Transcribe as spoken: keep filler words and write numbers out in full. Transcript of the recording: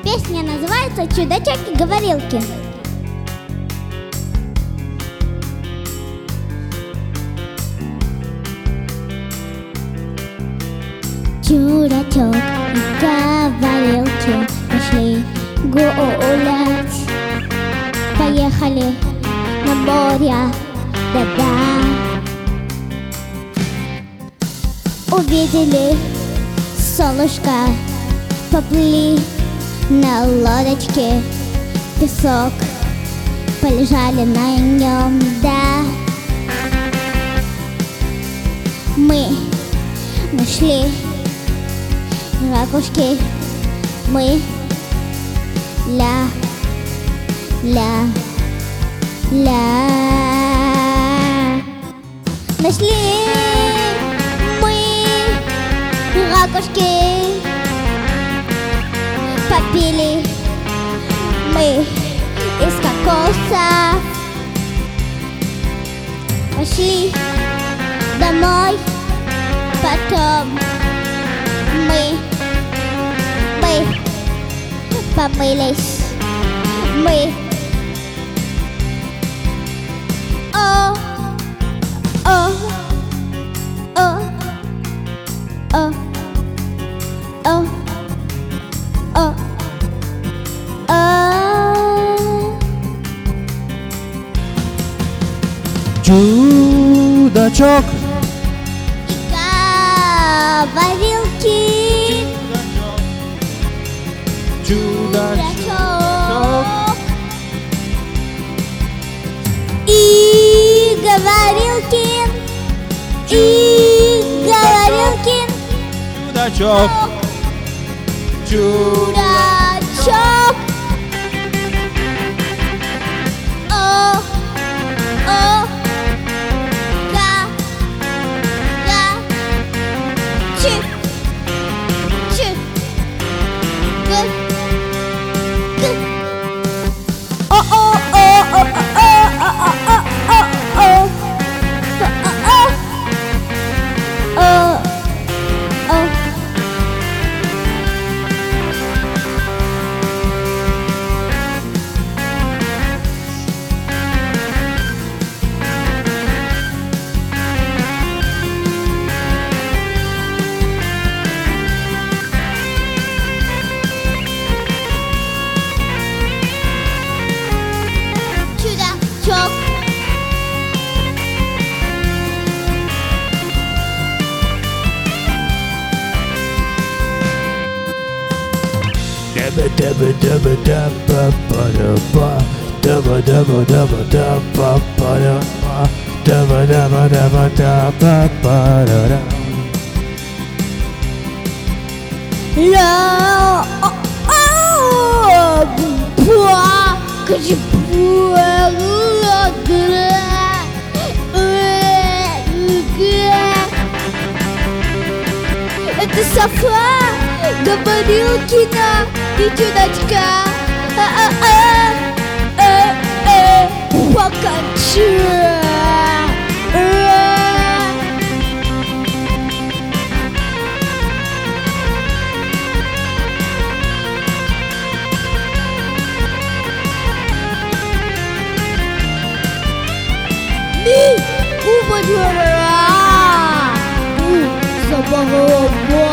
Песня называется «Чудачок-говорилки». Чудачок и говорилки пошли гулять. Поехали на море, да-да. Увидели солнышко, поплыли на лодочке, песок, полежали на нем, да. Мы нашли ракушки, мы ля, ля, ля. Нашли мы ракушки, попили мы из кокоса, пошли домой, потом мы, мы помылись, мы. О, о, о, о, о, о, о. Чудачок И говорилки. Чудачок И говорилки, и говорилки. Чудачок Чудачок Чудачок. О, о, га, га, чи, чи, г, г. О, о, о, о, о, о, о, о, о, о. О, о. Чудачок. Даба даба даба даба ба даба даба даба даба ба даба даба даба даба ба. Ля, о, о, ба, качи, ба, ла, гра, э, гэ. Это Софа, говорилкина и чудачка. А-а-а, э-э, покача. Ми, купа, собака,